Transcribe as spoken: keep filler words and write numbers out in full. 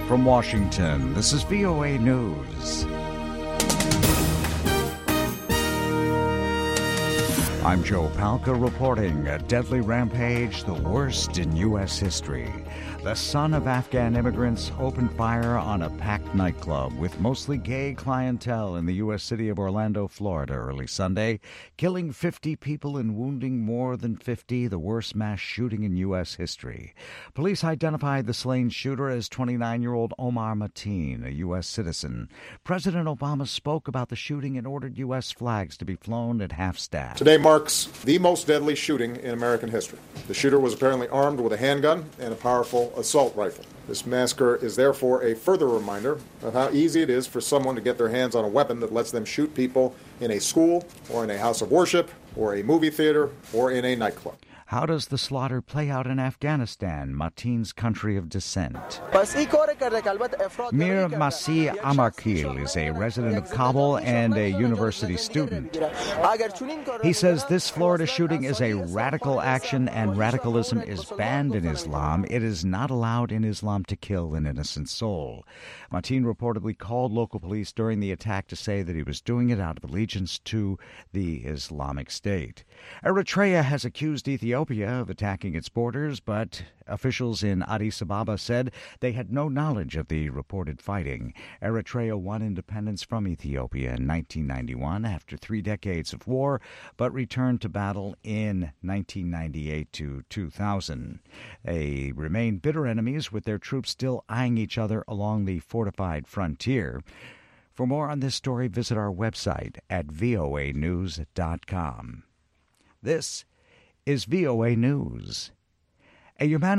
From Washington, this is V O A News. I'm Joe Palca reporting a deadly rampage, the worst in U S history. The son of Afghan immigrants opened fire on a packed nightclub with mostly gay clientele in the U S city of Orlando, Florida, early Sunday, killing fifty people and wounding more than fifty, the worst mass shooting in U S history. Police identified the slain shooter as twenty-nine-year-old Omar Mateen, a U S citizen. President Obama spoke about the shooting and ordered U S flags to be flown at half-staff. Today marks the most deadly shooting in American history. The shooter was apparently armed with a handgun and a powerful assault rifle. This massacre is therefore a further reminder of how easy it is for someone to get their hands on a weapon that lets them shoot people in a school or in a house of worship or a movie theater or in a nightclub. How does the slaughter play out in Afghanistan, Mateen's country of descent? Mir Masih Amarkil is a resident of Kabul and a university student. He says this Florida shooting is a radical action and radicalism is banned in Islam. It is not allowed in Islam to kill an innocent soul. Mateen reportedly called local police during the attack to say that he was doing it out of allegiance to the Islamic State. Eritrea has accused Ethiopia of attacking its borders, but officials in Addis Ababa said they had no knowledge of the reported fighting. Eritrea won independence from Ethiopia in nineteen ninety-one after three decades of war, but returned to battle in nineteen ninety-eight to two thousand. They remain bitter enemies, with their troops still eyeing each other along the fortified frontier. For more on this story, visit our website at V O A news dot com. This is V O A News. A humanitarian